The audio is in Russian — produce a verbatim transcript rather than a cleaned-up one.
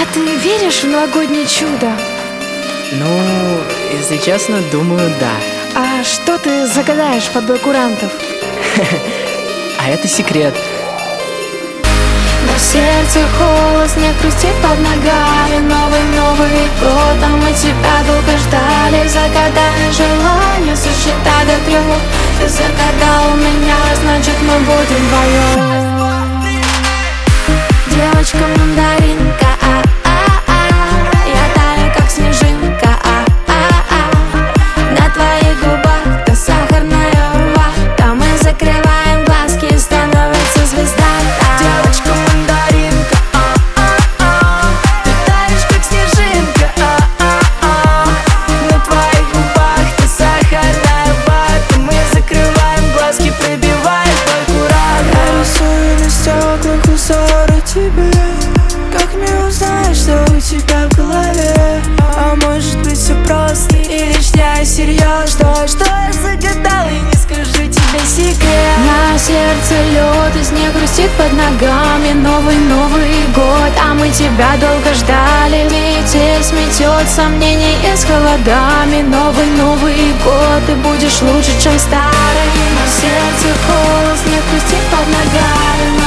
А ты веришь в новогоднее чудо? Ну, если честно, думаю, да. А что ты загадаешь под бой курантов? А это секрет. Но сердце холод, снег хрустит под ногами. Новый-новый год, а мы тебя долго ждали. Загадай желание, сосчитай до трех. Ты загадал меня, значит мы будем вдвоем. Девочка-мандаринка, а-а-а, я таю, как снежинка, а-а-а. На твоих губах та сахарная вата. Мы закрываем глазки и становится звезда. Девочка-мандаринка, а-а-а, ты таешь, как снежинка, а-а-а. На твоих губах та сахарная вата. Мы закрываем глазки, пробиваем твой кураж. Я рисую на стеклах узоры тебе. Как не узнаешь, что у тебя в голове? А может быть все просто, и лишь я серьез. Что, что я загадал, и не скажу тебе секрет. На сердце лед, и снег хрустит под ногами. Новый-новый год, а мы тебя долго ждали. Метель сметет сомнения с холодами. Новый-новый год, ты будешь лучше, чем старый. На сердце холод, снег хрустит под ногами.